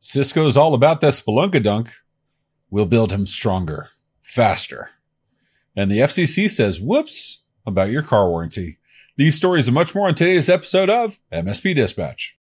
Cisco's all about that Spelunkadunk. We'll build him stronger, faster. And the FCC says, whoops, about your car warranty. These stories and much more on today's episode of MSP Dispatch.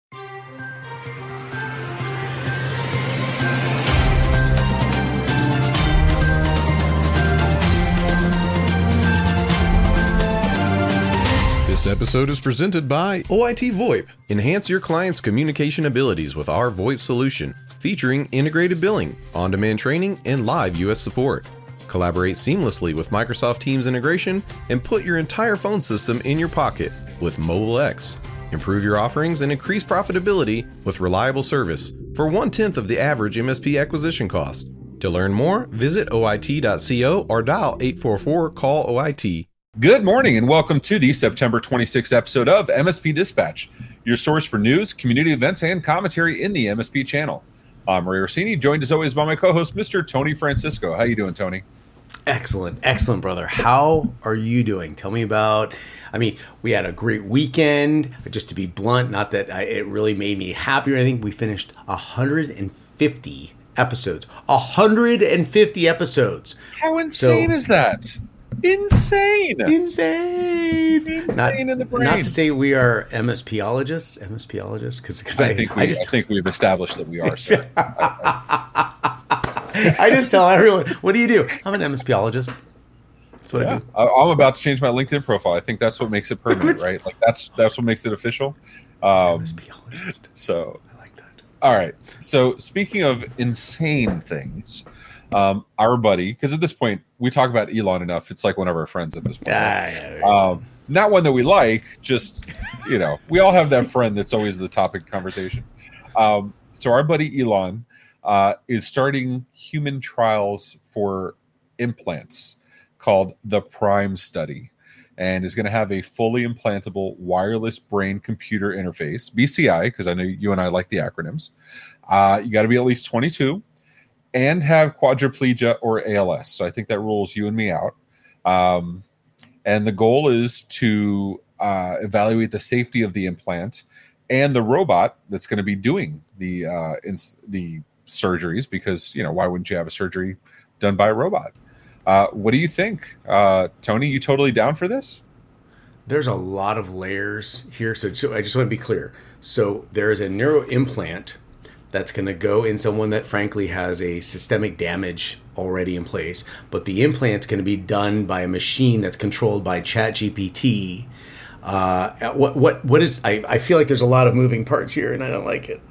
This episode is presented by OIT VoIP. Enhance your client's communication abilities with our VoIP solution, featuring integrated billing, on-demand training, and live US support. Collaborate seamlessly with Microsoft Teams integration and put your entire phone system in your pocket with Mobile X. Improve your offerings and increase profitability with reliable service for 1/10 of the average MSP acquisition cost. To learn more, visit OIT.co or dial 844-CALL-OIT. Good morning and welcome to the September 26th episode of MSP Dispatch, your source for news, community events, and commentary in the MSP channel. I'm Ray Orsini, joined as always by my co-host, Mr. Tony Francisco. How you doing, Tony? Excellent, brother. How are you doing? Tell me about, we had a great weekend. Just to be blunt, not that it really made me happy or anything. We finished 150 episodes. 150 episodes. How insane is that? Insane in the brain. Not to say we are MSPologists, because I think we've established that we are. So. I just tell everyone, what do you do? I'm an MSPologist. That's what I do. I'm about to change my LinkedIn profile. I think that's what makes it permanent, right? Like that's what makes it official. MSPologist. So I like that. All right. So speaking of insane things. Our buddy, because at this point we talk about Elon enough, it's like one of our friends at this point. Not one that we like, just we all have that friend that's always the topic of conversation. So our buddy Elon is starting human trials for implants called the Prime Study, and is going to have a fully implantable wireless brain computer interface, BCI, because I know you and I like the acronyms. You got to be at least 22. And have quadriplegia or ALS. So I think that rules you and me out. And the goal is to evaluate the safety of the implant and the robot that's going to be doing the surgeries, because why wouldn't you have a surgery done by a robot? What do you think, Tony? You totally down for this? There's a lot of layers here, so I just want to be clear. So there is a neuro implant that's going to go in someone that frankly has a systemic damage already in place. But the implant's going to be done by a machine that's controlled by ChatGPT. What is, I feel like there's a lot of moving parts here and I don't like it.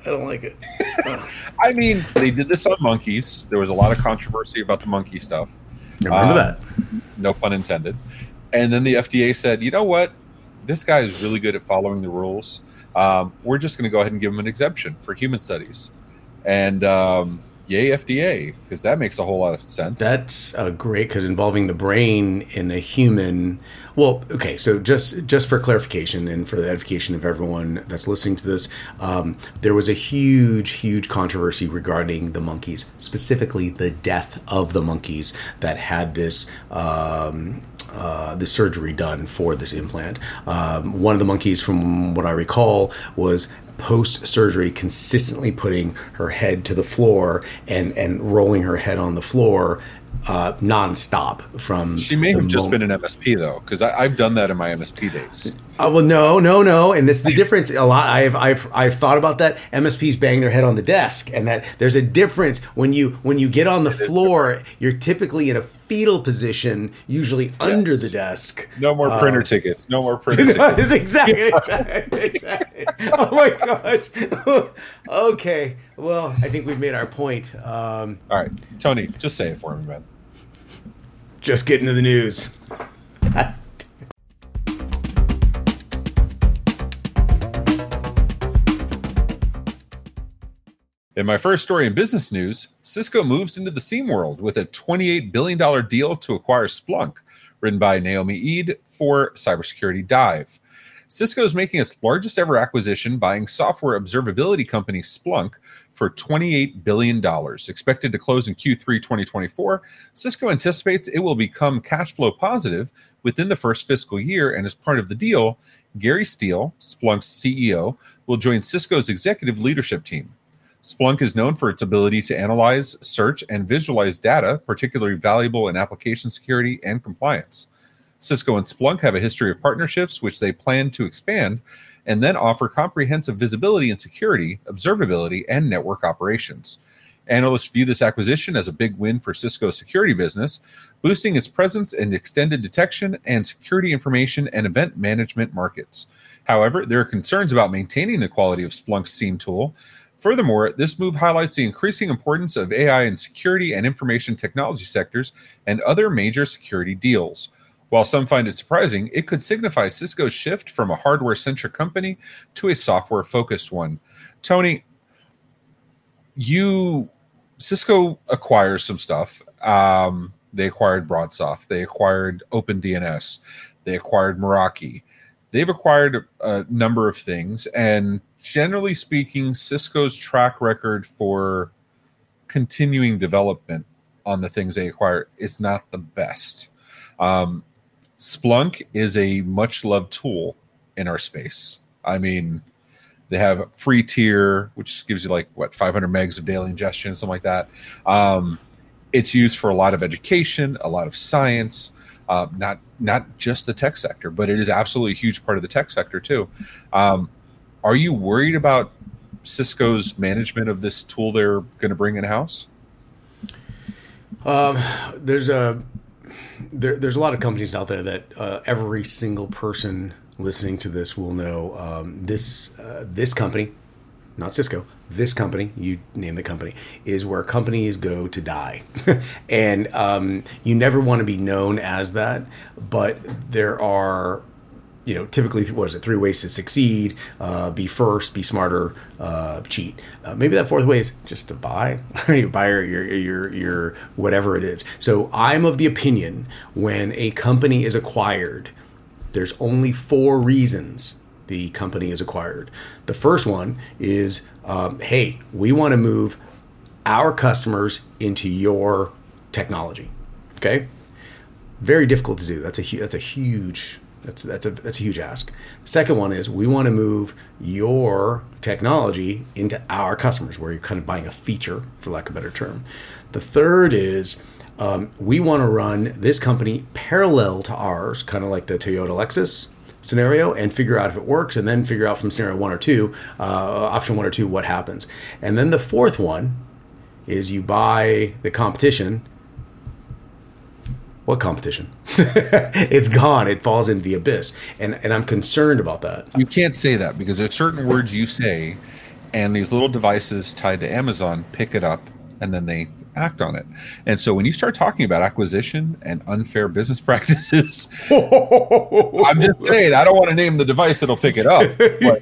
They did this on monkeys. There was a lot of controversy about the monkey stuff. Remember that. No pun intended. And then the FDA said, you know what? This guy is really good at following the rules. We're just going to go ahead and give them an exemption for human studies. And yay, FDA, because that makes a whole lot of sense. That's great, because involving the brain in a human... Well, okay, so just for clarification and for the edification of everyone that's listening to this, there was a huge controversy regarding the monkeys, specifically the death of the monkeys that had this... the surgery done for this implant. One of the monkeys, from what I recall, was post-surgery consistently putting her head to the floor and rolling her head on the floor nonstop. She may have just been an MSP though, because I've done that in my MSP days. Well, no, and this is the difference. A lot. I've thought about that. MSPs bang their head on the desk, and that there's a difference when you get on the floor. You're typically in a fetal position, usually under the desk. No more printer tickets. No more printer tickets. Exactly. Oh my gosh. Okay. Well, I think we've made our point. All right, Tony, just say it for me, man. Just get into the news. In my first story in business news, Cisco moves into the SIEM world with a $28 billion deal to acquire Splunk, written by Naomi Eid for cybersecurity dive. Cisco is making its largest ever acquisition, buying software observability company Splunk for $28 billion. Expected to close in Q3 2024, Cisco anticipates it will become cash flow positive within the first fiscal year, and as part of the deal, Gary Steele, Splunk's CEO, will join Cisco's executive leadership team. Splunk is known for its ability to analyze, search, and visualize data, particularly valuable in application security and compliance. Cisco and Splunk have a history of partnerships, which they plan to expand and then offer comprehensive visibility and security, observability, and network operations. Analysts view this acquisition as a big win for Cisco's security business, boosting its presence in extended detection and security information and event management markets. However, there are concerns about maintaining the quality of Splunk's SIEM tool. Furthermore, this move highlights the increasing importance of AI in security and information technology sectors and other major security deals. While some find it surprising, it could signify Cisco's shift from a hardware-centric company to a software-focused one. Tony, Cisco acquires some stuff. They acquired BroadSoft. They acquired OpenDNS. They acquired Meraki. They've acquired a number of things, and generally speaking, Cisco's track record for continuing development on the things they acquire is not the best. Splunk is a much-loved tool in our space. I mean, they have free tier, which gives you 500 megs of daily ingestion, something like that. It's used for a lot of education, a lot of science, not just the tech sector, but it is absolutely a huge part of the tech sector too. Are you worried about Cisco's management of this tool they're going to bring in-house? There's a lot of companies out there that every single person listening to this will know. This company, not Cisco, this company, you name the company, is where companies go to die. And you never want to be known as that, but there are, typically, 3 ways to succeed: be first, be smarter, cheat. Maybe that fourth way is just to buy, buy your whatever it is. So I'm of the opinion when a company is acquired, there's only 4 reasons the company is acquired. The first one is, hey, we want to move our customers into your technology. Okay, very difficult to do. That's a huge ask. The second one is, we want to move your technology into our customers, where you're kind of buying a feature, for lack of a better term. The third is, we want to run this company parallel to ours, kind of like the Toyota Lexus scenario, and figure out if it works, and then figure out from scenario 1 or 2, option 1 or 2, what happens. And then the fourth one is, you buy the competition. What competition? It's gone. It falls into the abyss. And I'm concerned about that. You can't say that, because there's certain words you say, and these little devices tied to Amazon pick it up, and then they act on it. And so when you start talking about acquisition and unfair business practices, I'm just saying, I don't want to name the device that'll pick it up, but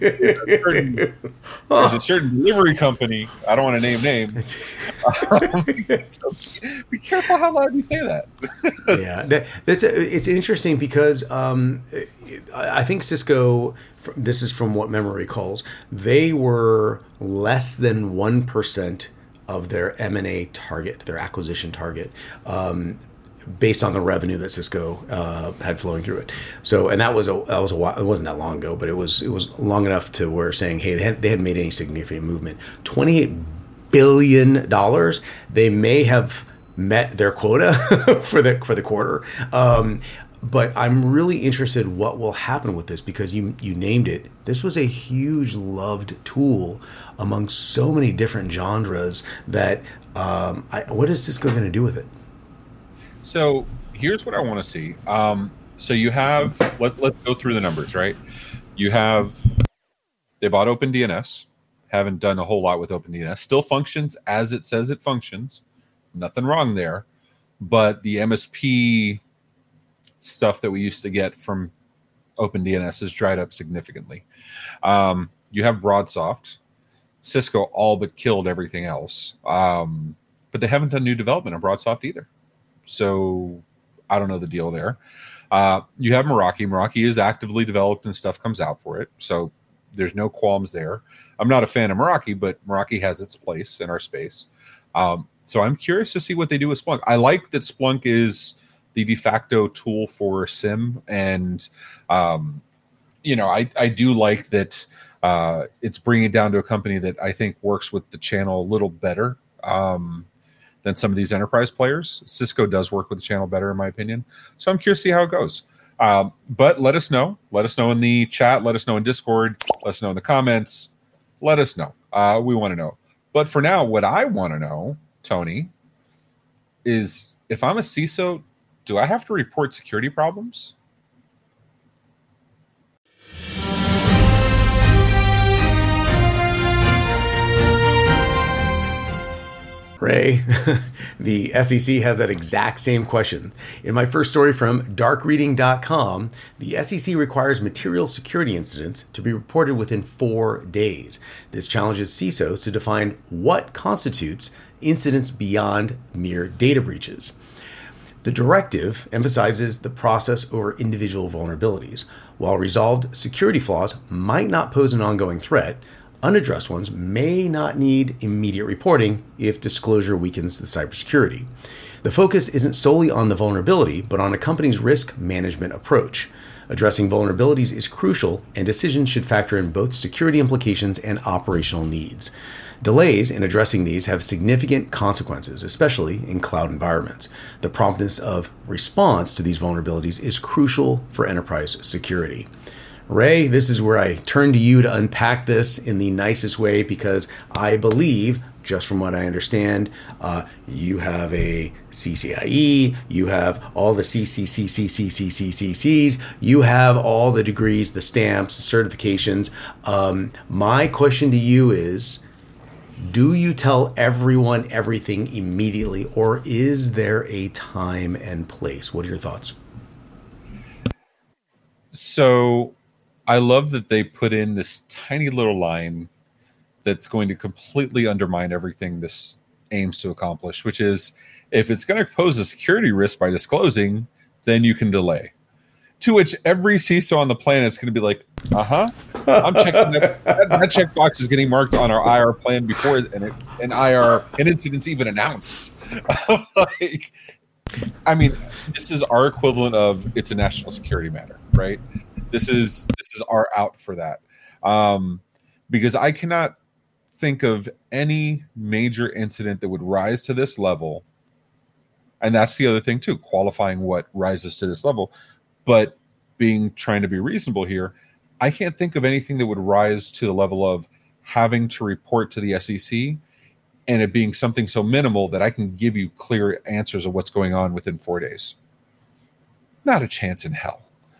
there's a certain delivery company, I don't want to name names. So be careful how loud you say that. Yeah, it's interesting, because I think Cisco, this is from what memory recalls, they were less than 1% of their M&A target, their acquisition target, based on the revenue that Cisco had flowing through it. So, and that was a while. It wasn't that long ago, but it was long enough to where saying, hey, they hadn't made any significant movement. $28 billion. They may have met their quota for the quarter. But I'm really interested what will happen with this, because you named it. This was a huge loved tool among so many different genres that what is Cisco going to do with it? So here's what I want to see. So you have, let's go through the numbers, right? You have, they bought OpenDNS, haven't done a whole lot with OpenDNS, still functions as it says it functions. Nothing wrong there. But the MSP stuff that we used to get from OpenDNS has dried up significantly. You have BroadSoft. Cisco all but killed everything else. But they haven't done new development on BroadSoft either. So I don't know the deal there. You have Meraki. Meraki is actively developed and stuff comes out for it. So there's no qualms there. I'm not a fan of Meraki, but Meraki has its place in our space. So I'm curious to see what they do with Splunk. I like that Splunk is the de facto tool for SIM. And, I do like that It's bringing it down to a company that I think works with the channel a little better than some of these enterprise players. Cisco does work with the channel better, in my opinion. So I'm curious to see how it goes. But let us know. Let us know in the chat. Let us know in Discord. Let us know in the comments. Let us know. We want to know. But for now, what I want to know, Tony, is if I'm a CISO, do I have to report security problems? Ray, the SEC has that exact same question. In my first story from darkreading.com, the SEC requires material security incidents to be reported within 4 days. This challenges CISOs to define what constitutes incidents beyond mere data breaches. The directive emphasizes the process over individual vulnerabilities. While resolved security flaws might not pose an ongoing threat, unaddressed ones may not need immediate reporting if disclosure weakens the cybersecurity. The focus isn't solely on the vulnerability, but on a company's risk management approach. Addressing vulnerabilities is crucial, and decisions should factor in both security implications and operational needs. Delays in addressing these have significant consequences, especially in cloud environments. The promptness of response to these vulnerabilities is crucial for enterprise security. Ray, this is where I turn to you to unpack this in the nicest way, because I believe, just from what I understand, you have a CCIE, you have all the CCCCCCCCs, you have all the degrees, the stamps, certifications. My question to you is, do you tell everyone everything immediately, or is there a time and place? What are your thoughts? So I love that they put in this tiny little line that's going to completely undermine everything this aims to accomplish, which is, if it's going to pose a security risk by disclosing, then you can delay. To which every CISO on the planet is going to be like, I'm checking that checkbox is getting marked on our IR plan before an incident's even announced. This is our equivalent of, it's a national security matter, right? This is our out for that. Because I cannot think of any major incident that would rise to this level. And that's the other thing too, qualifying what rises to this level. But trying to be reasonable here, I can't think of anything that would rise to the level of having to report to the SEC and it being something so minimal that I can give you clear answers of what's going on within 4 days. Not a chance in hell.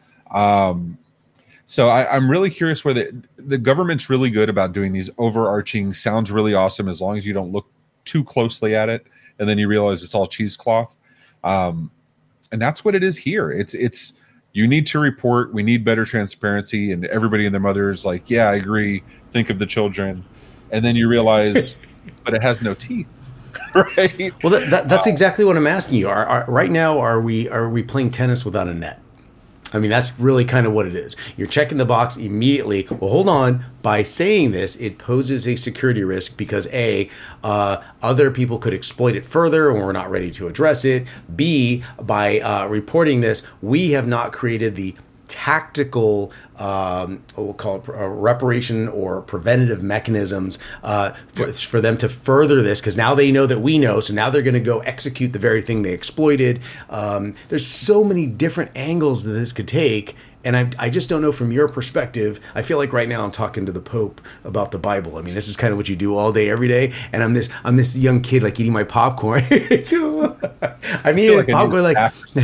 So I'm really curious where the government's really good about doing these overarching, sounds really awesome as long as you don't look too closely at it, and then you realize it's all cheesecloth. And that's what it is here. It's you need to report. We need better transparency, and everybody and their mother's like, yeah, I agree. Think of the children, and then you realize, but it has no teeth. Right? Well, that's exactly what I'm asking you. Right now, are we playing tennis without a net? I mean, that's really kind of what it is. You're checking the box immediately. Well, hold on. By saying this, it poses a security risk because A, other people could exploit it further and we're not ready to address it. B, by reporting this, we have not created the tactical, we'll call it reparation or preventative mechanisms for them to further this, because now they know that we know, so now they're going to go execute the very thing they exploited. There's so many different angles that this could take, and I just don't know from your perspective. I feel like right now I'm talking to the Pope about the Bible. I mean, this is kind of what you do all day, every day, and I'm this young kid like eating my popcorn. I'm eating like popcorn like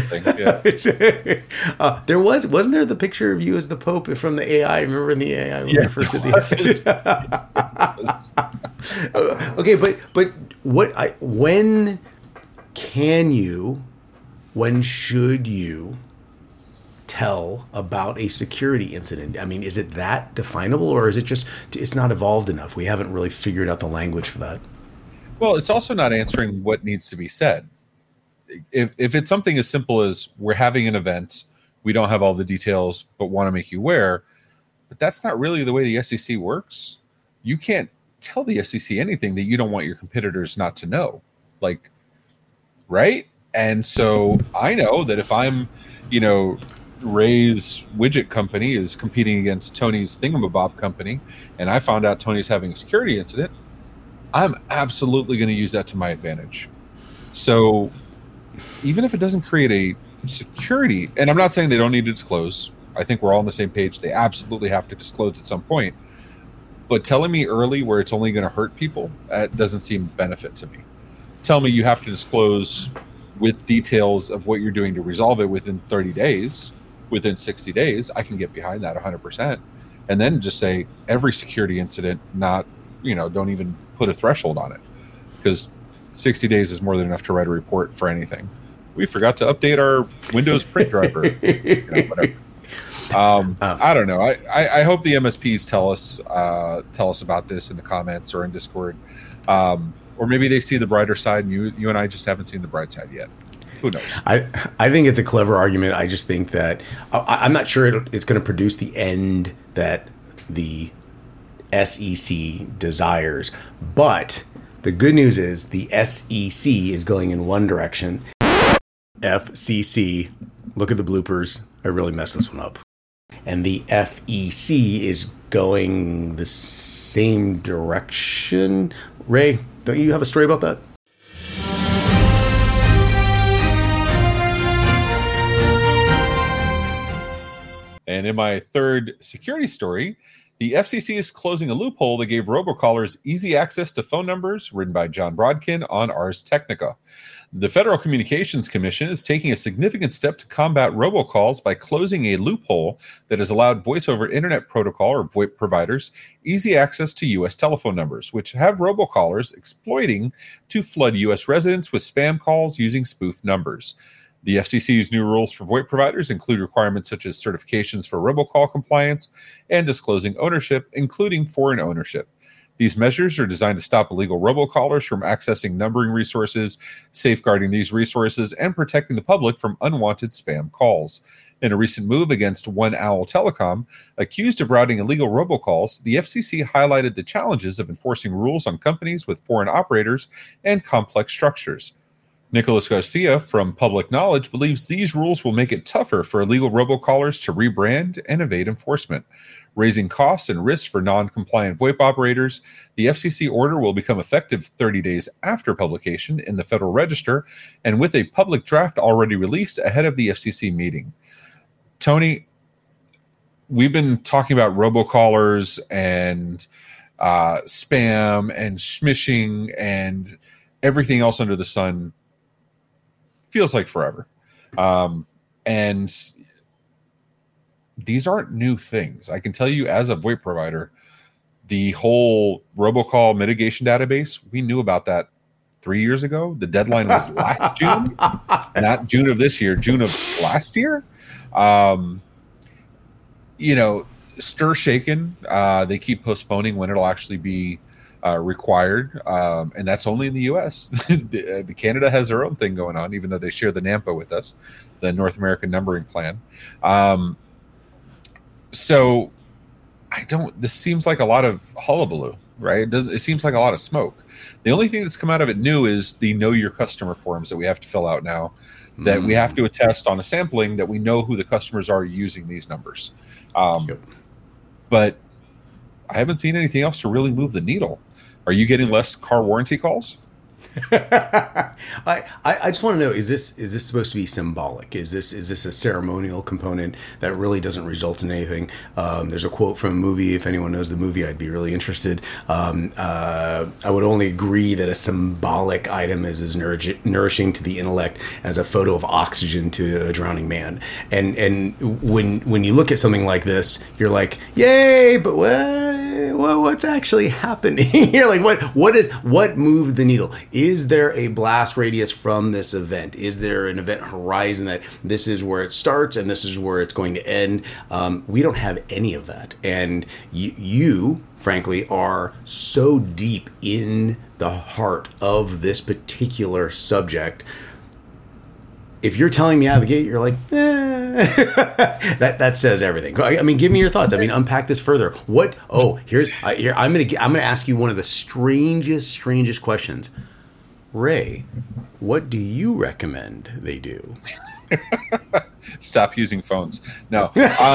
wasn't there the picture of you as the Pope from the AI? Remember in the AI when first did the okay, but when should you tell about a security incident? I mean, is it that definable, or is it just it's not evolved enough? We haven't really figured out the language for that. Well, it's also not answering what needs to be said. If it's something as simple as we're having an event, we don't have all the details, but want to make you aware, but that's not really the way the SEC works. You can't tell the SEC anything that you don't want your competitors not to know, right? And so I know that if I'm, Ray's widget company is competing against Tony's thingamabob company, and I found out Tony's having a security incident, I'm absolutely going to use that to my advantage. So even if it doesn't create a security, and I'm not saying they don't need to disclose, I think we're all on the same page. They absolutely have to disclose at some point. But telling me early where it's only going to hurt people, that doesn't seem benefit to me. Tell me you have to disclose with details of what you're doing to resolve it within 30 days, within 60 days, I can get behind that 100%. And then just say every security incident, not, don't even put a threshold on it. Because 60 days is more than enough to write a report for anything. We forgot to update our Windows print driver. Whatever. I don't know. I hope the MSPs tell us about this in the comments or in Discord, or maybe they see the brighter side, and you and I just haven't seen the bright side yet. Who knows? I think it's a clever argument. I just think that I'm not sure it's going to produce the end that the SEC desires. But the good news is the SEC is going in one direction. FCC, look at the bloopers. I really messed this one up. And the FEC is going the same direction. Ray, don't you have a story about that? And in my third security story, the FCC is closing a loophole that gave robocallers easy access to phone numbers, written by John Brodkin on Ars Technica. The Federal Communications Commission is taking a significant step to combat robocalls by closing a loophole that has allowed Voice over Internet Protocol, or VoIP providers, easy access to U.S. telephone numbers, which have robocallers exploiting to flood U.S. residents with spam calls using spoofed numbers. The FCC's new rules for VoIP providers include requirements such as certifications for robocall compliance and disclosing ownership, including foreign ownership. These measures are designed to stop illegal robocallers from accessing numbering resources, safeguarding these resources, and protecting the public from unwanted spam calls. In a recent move against One Owl Telecom, accused of routing illegal robocalls, the FCC highlighted the challenges of enforcing rules on companies with foreign operators and complex structures. Nicholas Garcia from Public Knowledge believes these rules will make it tougher for illegal robocallers to rebrand and evade enforcement. Raising costs and risks for non-compliant VoIP operators, the FCC order will become effective 30 days after publication in the Federal Register and with a public draft already released ahead of the FCC meeting. Tony, we've been talking about robocallers and spam and smishing and everything else under the sun. Feels like forever. And these aren't new things. I can tell you as a VoIP provider, the whole robocall mitigation database, we knew about that 3 years ago. The deadline was last June, not June of this year, June of last year. Stir shaken. They keep postponing when it'll actually be required, and that's only in the U.S. the Canada has their own thing going on, even though they share the NAMPA with us, the North American Numbering Plan. So this seems like a lot of hullabaloo, right? It seems like a lot of smoke. The only thing that's come out of it new is the Know Your Customer forms that we have to fill out now, that we have to attest on a sampling that we know who the customers are using these numbers. But I haven't seen anything else to really move the needle. Are you getting less car warranty calls? I just want to know, is this supposed to be symbolic? Is this a ceremonial component that really doesn't result in anything? There's a quote from a movie. If anyone knows the movie, I'd be really interested. I would only agree that a symbolic item is as nourishing to the intellect as a photo of oxygen to a drowning man. And when you look at something like this, you're like, yay, but what's actually happening? You're like, what moved the needle? Is there a blast radius from this event? Is there an event horizon that this is where it starts and this is where it's going to end? We don't have any of that. And you, frankly, are so deep in the heart of this particular subject. If you're telling me out of the gate, you're like, that says everything. I mean, give me your thoughts. I mean, unpack this further. I'm gonna ask you one of the strangest questions. Ray, what do you recommend they do? Stop using phones. No,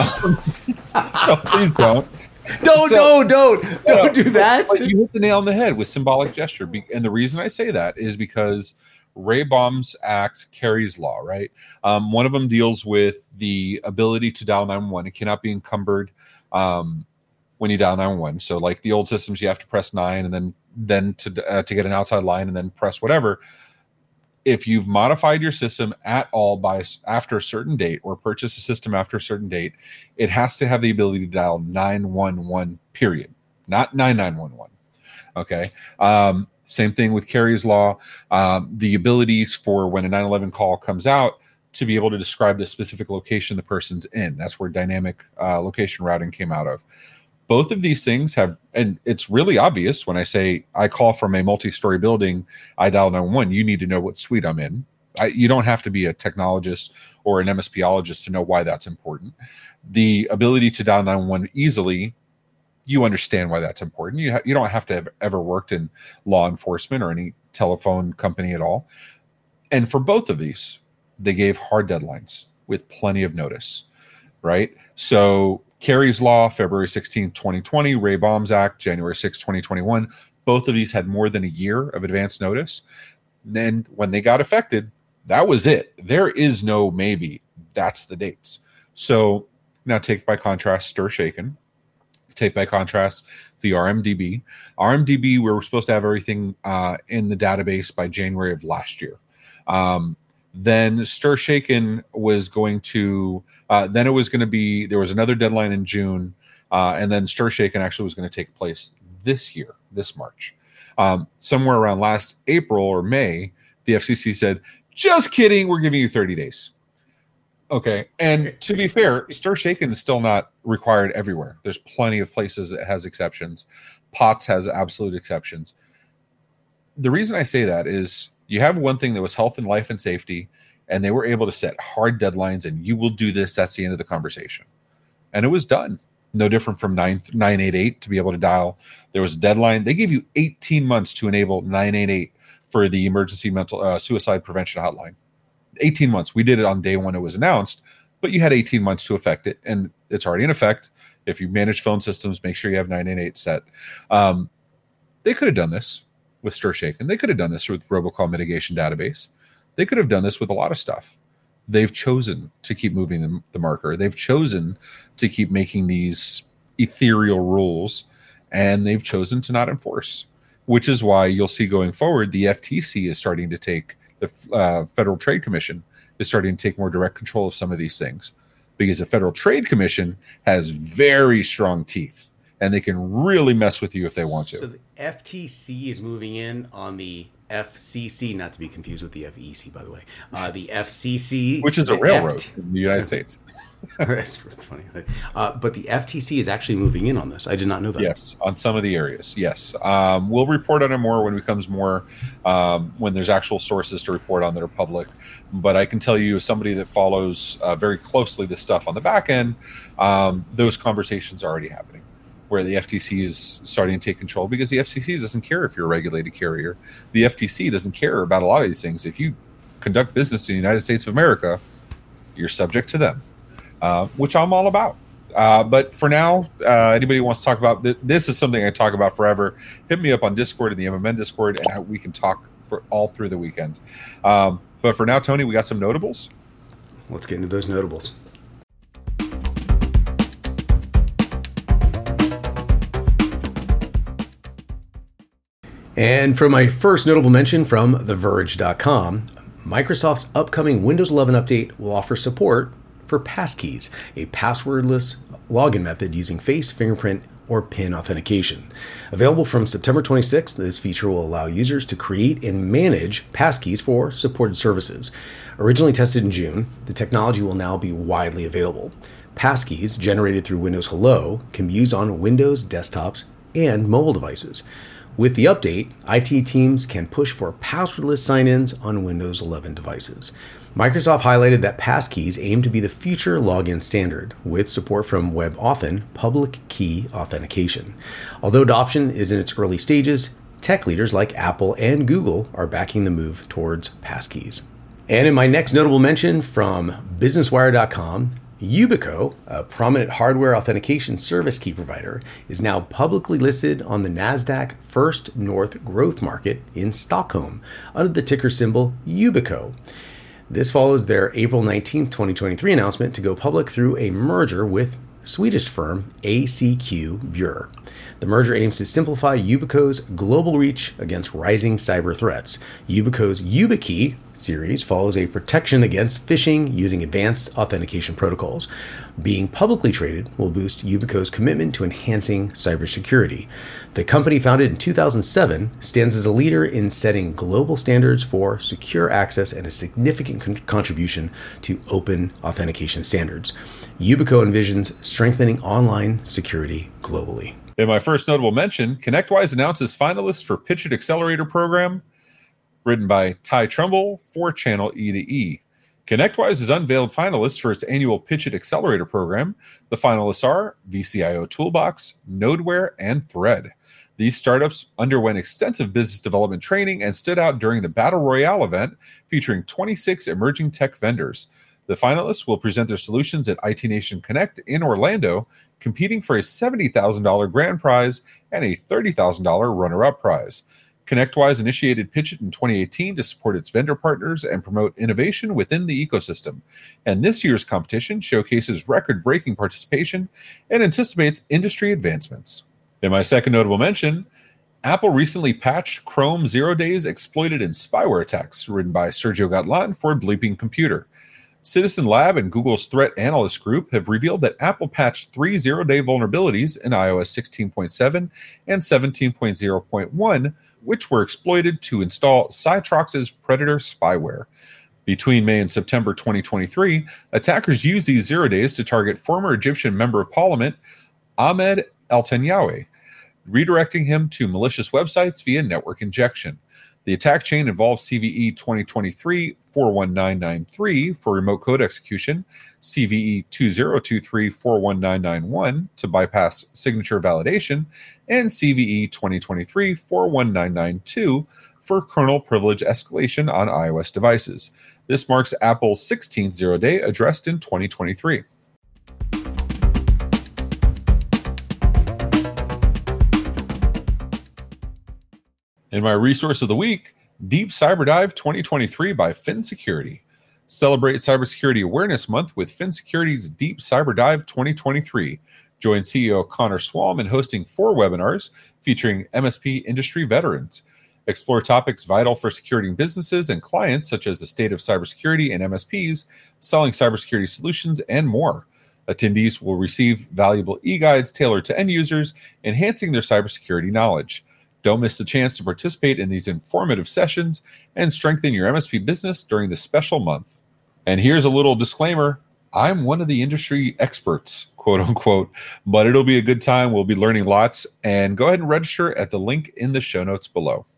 no, please don't. Don't do that. But you hit the nail on the head with symbolic gesture. And the reason I say that is because Ray Baum's Act carries law, right? One of them deals with the ability to dial 911. It cannot be encumbered when you dial 911. So like the old systems, you have to press 9 and then to get an outside line and then press whatever. If you've modified your system at all after a certain date or purchase a system after a certain date, it has to have the ability to dial 911, period, not 9911. Okay. Same thing with Carrier's law. The abilities for when a 911 call comes out to be able to describe the specific location the person's in. That's where dynamic location routing came out of. Both of these things have, and it's really obvious when I say I call from a multi-story building, I dial 911, you need to know what suite I'm in. You don't have to be a technologist or an MSPologist to know why that's important. The ability to dial 911 easily, you understand why that's important. You don't have to have ever worked in law enforcement or any telephone company at all. And for both of these, they gave hard deadlines with plenty of notice, right? So Carrier's law, February 16, 2020, Ray Baum's Act, January 6, 2021. Both of these had more than a year of advance notice. Then when they got affected, that was it. There is no maybe. That's the dates. So now take by contrast, STIR/SHAKEN. Take by contrast, the RMDB. RMDB, we were supposed to have everything in the database by January of last year. Then STIR/SHAKEN was going to, then it was going to be, there was another deadline in June, and then STIR/SHAKEN actually was going to take place this year, this March. Somewhere around last April or May, the FCC said, just kidding, we're giving you 30 days. Okay, and to be fair, STIR/SHAKEN is still not required everywhere. There's plenty of places that has exceptions. POTS has absolute exceptions. The reason I say that is, you have one thing that was health and life and safety, and they were able to set hard deadlines, and you will do this. That's the end of the conversation. And it was done. No different from 988 to be able to dial. There was a deadline. They gave you 18 months to enable 988 for the emergency mental suicide prevention hotline. 18 months. We did it on day one it was announced, but you had 18 months to affect it, and it's already in effect. If you manage phone systems, make sure you have 988 set. They could have done this with STIR/SHAKEN. They could have done this with robocall mitigation database. They could have done this with a lot of stuff. They've chosen to keep moving the marker. They've chosen to keep making these ethereal rules, and they've chosen to not enforce, which is why you'll see going forward, the FTC is starting to take, the Federal Trade Commission is starting to take more direct control of some of these things, because the Federal Trade Commission has very strong teeth, and they can really mess with you if they want to. So the FTC is moving in on the FCC, not to be confused with the FEC, by the way. The FCC, which is a railroad in the United States. That's funny. But the FTC is actually moving in on this. I did not know that. Yes, on some of the areas. Yes. We'll report on it more when it becomes more, when there's actual sources to report on that are public. But I can tell you, as somebody that follows very closely the stuff on the back end, those conversations are already happening, where the FTC is starting to take control, because the FCC doesn't care if you're a regulated carrier. The FTC doesn't care about a lot of these things. If you conduct business in the United States of America, you're subject to them, which I'm all about. But for now, anybody who wants to talk about this is something I talk about forever. Hit me up on Discord and the MMN Discord, and we can talk for all through the weekend. But for now, Tony, we got some notables. Let's get into those notables. And for my first notable mention from TheVerge.com, Microsoft's upcoming Windows 11 update will offer support for passkeys, a passwordless login method using face, fingerprint, or PIN authentication. Available from September 26th, this feature will allow users to create and manage passkeys for supported services. Originally tested in June, the technology will now be widely available. Passkeys generated through Windows Hello can be used on Windows desktops and mobile devices. With the update, IT teams can push for passwordless sign-ins on Windows 11 devices. Microsoft highlighted that passkeys aim to be the future login standard, with support from WebAuthn public key authentication. Although adoption is in its early stages, tech leaders like Apple and Google are backing the move towards passkeys. And in my next notable mention from BusinessWire.com, Yubico, a prominent hardware authentication service key provider, is now publicly listed on the NASDAQ First North Growth Market in Stockholm under the ticker symbol Yubico. This follows their April 19, 2023 announcement to go public through a merger with Swedish firm ACQ Bure. The merger aims to simplify Yubico's global reach against rising cyber threats. Yubico's YubiKey series follows a protection against phishing using advanced authentication protocols. Being publicly traded will boost Yubico's commitment to enhancing cybersecurity. The company, founded in 2007, stands as a leader in setting global standards for secure access and a significant contribution to open authentication standards. Yubico envisions strengthening online security globally. In my first notable mention, ConnectWise announces finalists for Pitch It Accelerator program, written by Ty Trumbull for Channel E2E. ConnectWise has unveiled finalists for its annual Pitch It Accelerator program. The finalists are VCIO Toolbox, Nodeware, and Thread. These startups underwent extensive business development training and stood out during the Battle Royale event, featuring 26 emerging tech vendors. The finalists will present their solutions at IT Nation Connect in Orlando, competing for a $70,000 grand prize and a $30,000 runner-up prize. ConnectWise initiated Pitch It in 2018 to support its vendor partners and promote innovation within the ecosystem. And this year's competition showcases record-breaking participation and anticipates industry advancements. In my second notable mention, Apple recently patched Chrome 0 Days Exploited in Spyware Attacks, written by Sergio Gatlan for Bleeping Computer. Citizen Lab and Google's Threat Analyst Group have revealed that Apple patched 3 zero-day vulnerabilities in iOS 16.7 and 17.0.1, which were exploited to install Cytrox's Predator spyware. Between May and September 2023, attackers used these 0 days to target former Egyptian Member of Parliament Ahmed El-Tanyawi, redirecting him to malicious websites via network injection. The attack chain involves CVE 2023-41993 for remote code execution, CVE 2023-41991 to bypass signature validation, and CVE 2023-41992 for kernel privilege escalation on iOS devices. This marks Apple's 16th zero-day addressed in 2023. In my resource of the week, Deep Cyber Dive 2023 by FinSecurity. Celebrate Cybersecurity Awareness Month with FinSecurity's Deep Cyber Dive 2023. Join CEO Connor Swalm in hosting 4 webinars featuring MSP industry veterans. Explore topics vital for securing businesses and clients, such as the state of cybersecurity and MSPs, selling cybersecurity solutions, and more. Attendees will receive valuable e-guides tailored to end users, enhancing their cybersecurity knowledge. Don't miss the chance to participate in these informative sessions and strengthen your MSP business during this special month. And here's a little disclaimer. I'm one of the industry experts, quote unquote, but it'll be a good time. We'll be learning lots. And go ahead and register at the link in the show notes below.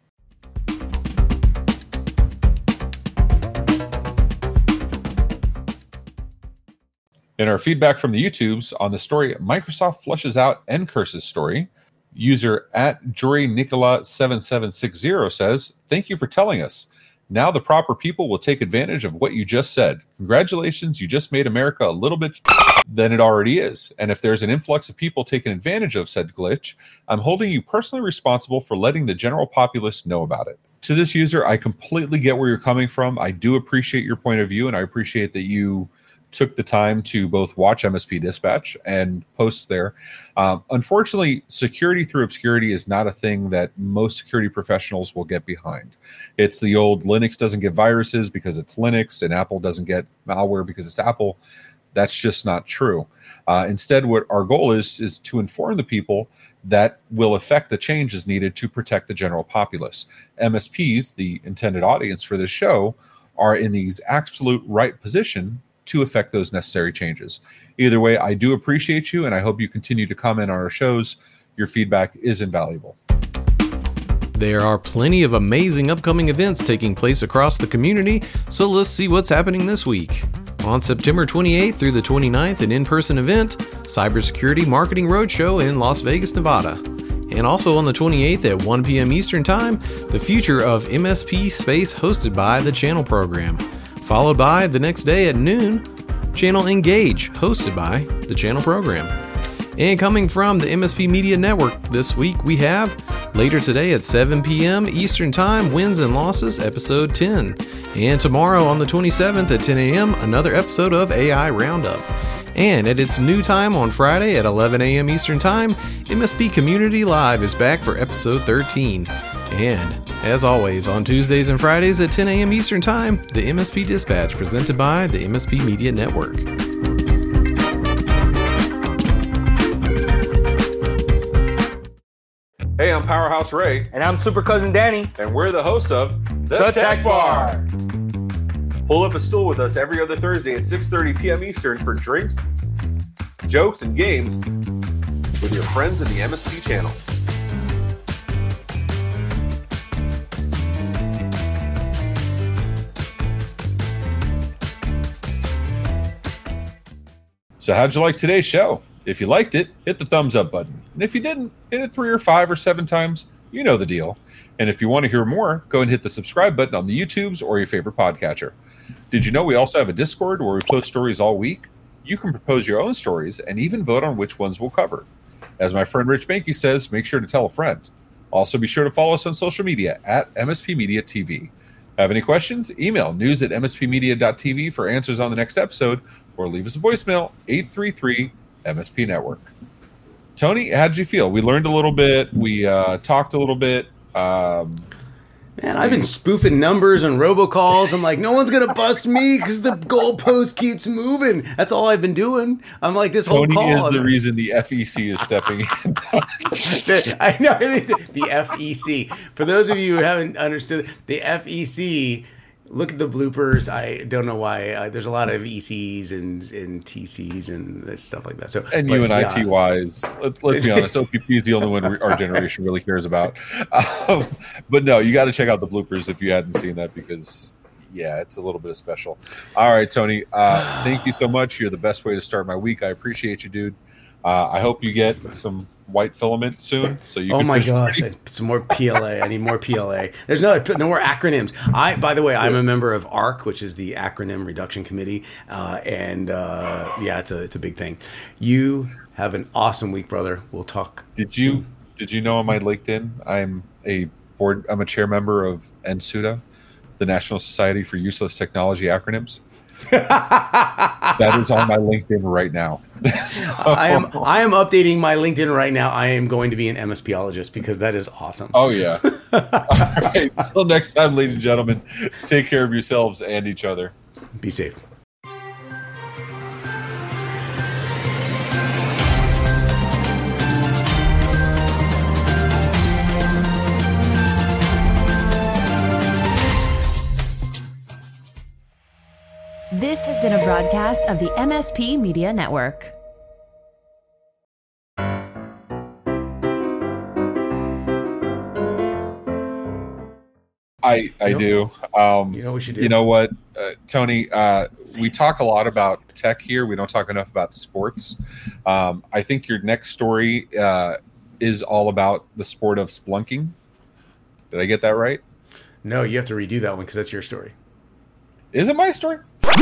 In our feedback from the YouTubes on the story, Microsoft flushes out Ncurse's story, user at JuryNicola7760 says, "Thank you for telling us. Now the proper people will take advantage of what you just said. Congratulations, you just made America a little bit than it already is. And if there's an influx of people taking advantage of said glitch, I'm holding you personally responsible for letting the general populace know about it." To this user, I completely get where you're coming from. I do appreciate your point of view, and I appreciate that you took the time to both watch MSP Dispatch and post there. Unfortunately, security through obscurity is not a thing that most security professionals will get behind. It's the old Linux doesn't get viruses because it's Linux, and Apple doesn't get malware because it's Apple. That's just not true. Instead, what our goal is to inform the people that will affect the changes needed to protect the general populace. MSPs, the intended audience for this show, are in the absolute right position to affect those necessary changes. Either way, I do appreciate you, and I hope you continue to comment on our shows. Your feedback is invaluable. There are plenty of amazing upcoming events taking place across the community, so let's see what's happening this week. On September 28th through the 29th, an in-person event, Cybersecurity Marketing Roadshow in Las Vegas, Nevada. And also on the 28th at 1 p.m. Eastern Time, the Future of MSP Space hosted by the Channel Program. followed by the next day at noon, Channel Engage, hosted by the Channel Program. And coming from the MSP Media Network this week, we have later today at 7 p.m. Eastern Time, Wins and Losses, episode 10. And tomorrow on the 27th at 10 a.m., another episode of AI Roundup. And at its new time on Friday at 11 a.m. Eastern Time, MSP Community Live is back for episode 13. And, as always, on Tuesdays and Fridays at 10 a.m. Eastern Time, the MSP Dispatch presented by the MSP Media Network. Hey, I'm Powerhouse Ray. And I'm Super Cousin Danny. And we're the hosts of The Tech Bar. Pull up a stool with us every other Thursday at 6:30 p.m. Eastern for drinks, jokes, and games with your friends in the MSP channel. So how'd you like today's show? If you liked it, hit the thumbs up button. And if you didn't, hit it 3 or 5 or 7 times. You know the deal. And if you want to hear more, go and hit the subscribe button on the YouTubes or your favorite podcatcher. Did you know we also have a Discord where we post stories all week? You can propose your own stories and even vote on which ones we'll cover. As my friend Rich Banky says, make sure to tell a friend. Also, be sure to follow us on social media at MSP Media TV. Have any questions? Email news@mspmedia.tv for answers on the next episode, or leave us a voicemail, 833 MSP Network. Tony, how'd you feel? We learned a little bit. We talked a little bit. Man, I've been spoofing numbers and robocalls. I'm like, no one's going to bust me because the goalpost keeps moving. That's all I've been doing. I'm like, this whole Tony call. is the reason the FEC is stepping in. I know. The FEC. For those of you who haven't understood, the FEC, look at the bloopers. I don't know why. There's a lot of ECs and TCs and stuff like that. So, and you and ITYs, let's be honest, OPP is the only one our generation really cares about. But no, you got to check out the bloopers if you hadn't seen that because, yeah, it's a little bit of special. All right, Tony, thank you so much. You're the best way to start my week. I appreciate you, dude. I hope you get some white filament soon, so you. Oh my gosh! Some more PLA. I need more PLA. There's no more acronyms. By the way, I'm a member of ARC, which is the Acronym Reduction Committee, and it's a big thing. You have an awesome week, brother. We'll talk. Did you know on my LinkedIn I'm a chair member of NSUDA, the National Society for Useless Technology Acronyms. That is on my LinkedIn right now. So, I am updating my LinkedIn right now. I am going to be an MSPologist because that is awesome. Oh yeah. All right. Until next time, ladies and gentlemen, take care of yourselves and each other. Be safe. This has been a broadcast of the MSP Media Network. I do. You know what we should do? You know what, Tony? We talk a lot about tech here. We don't talk enough about sports. I think your next story is all about the sport of splunking. Did I get that right? No, you have to redo that one because that's your story. Is it my story?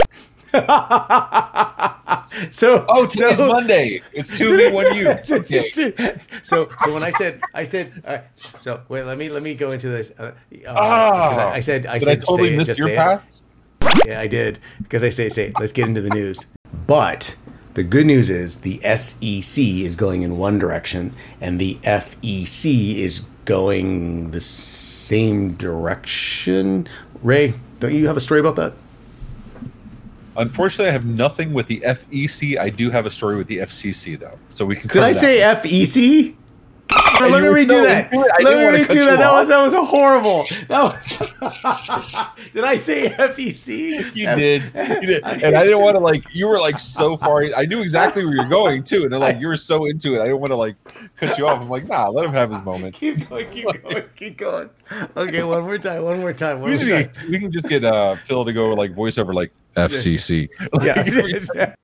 Today's Monday. It's 2 me, 1 you. Okay. So when I said, wait, let me go into this. I said, did I totally miss your pass? Yeah, I did because I say, let's get into the news. But the good news is the SEC is going in one direction, and the FEC is going the same direction. Ray, don't you have a story about that? Unfortunately, I have nothing with the FEC. I do have a story with the FCC, though. So we can. Did I say FEC? Let me redo that. Let me redo that. That was a horrible. Did I say FEC? You did. And I didn't want to you were so far. I knew exactly where you're going too. And you were so into it. I didn't want to cut you off. I'm like, nah, let him have his moment. Keep going. Okay, one more time. We can just get Phil to go voiceover FCC. Yeah.